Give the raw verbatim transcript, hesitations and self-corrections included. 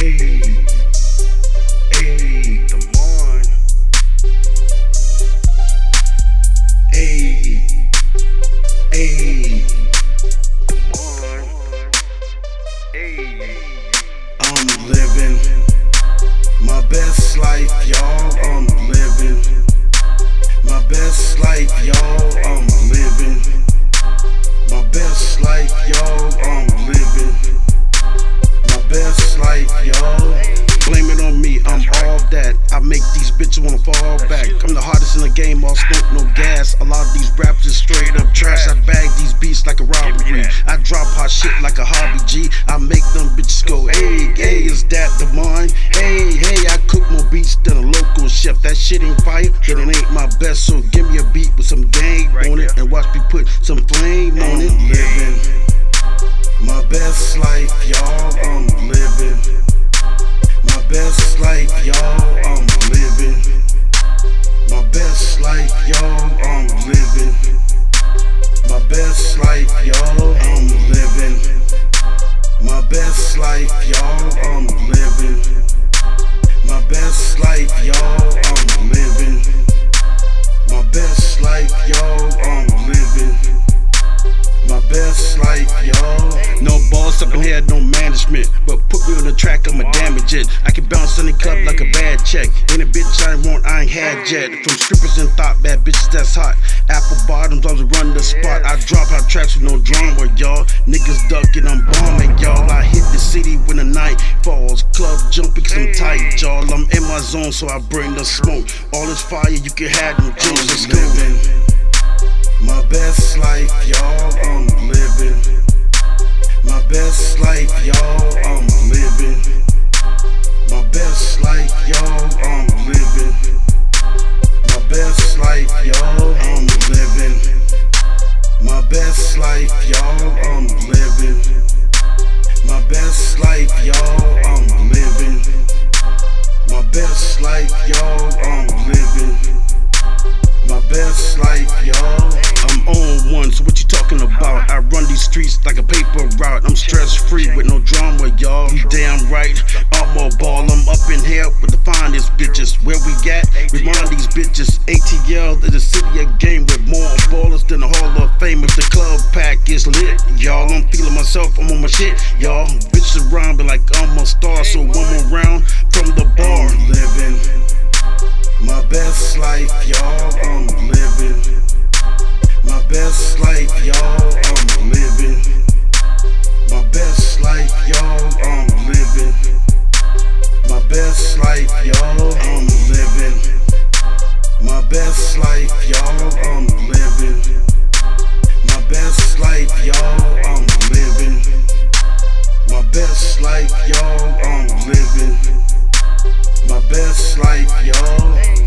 Hey, hey, come on. Hey, hey, come on. Hey, I'm living my best life, y'all. I'm living my best life, y'all. I'm living my best life, y'all. I'm living my best life, y'all. Blame it on me, I'm all that. I make these bitches wanna fall back. I'm the hardest in the game, all smoke, no gas. A lot of these raps is straight up trash. I bag these beats like a robbery. I drop hot shit like a hobby, G. I make them bitches go, hey, hey, is that the mine? Hey, hey, I cook more beats than a local chef. That shit ain't fire, then it ain't my best. So give me a beat with some gang on it and watch me put some flame on it. Living my best life, y'all. I'm living my best life, y'all. I'm living my best life, y'all. I'm living my best life, y'all. I'm living my best life, y'all. I'm living my best life, y'all. I'm living my best life, y'all. I'm living my best life, y'all. No boss up in here, no management, but put me on the track, I'ma damage it. I can bounce in the club like a bad check. Any bitch I want, I ain't had yet. From strippers and thought bad bitches that's hot. Apple bottoms, always run the spot. I drop out tracks with no drama, y'all. Niggas ducking, I'm bombing, y'all. I hit the city when the night falls. Club jumping cause I'm tight, y'all. I'm in my zone, so I bring the smoke. All this fire, you can have them juice. Let's go. My best life, y'all. I'm living my best life, y'all. I'm living my best life, y'all. I'm living my best life, y'all. I'm living my best life, y'all. I'm living my best life, y'all. I'm living my best life, y'all. I'm living my best life, y'all. I'm on one, so what you talking about? I run these streets like a paper route. I'm stress free with no drama, y'all. You damn right, I'm a ball. I'm up in here with the finest bitches. Where we at? We run these bitches. A T L is the city of game with more ballers than the Hall of Famers. The club pack is lit, y'all. I'm feeling myself, I'm on my shit, y'all. Bitches around me like I'm a star, so one more round from the bar. I'm living my best life, y'all. I'm living my best life, y'all. I'm living my best life, y'all. I'm living my best life, y'all. I'm living my best life, y'all. I'm living my best life, y'all. I'm living my best life, y'all. I'm living my best life, y'all.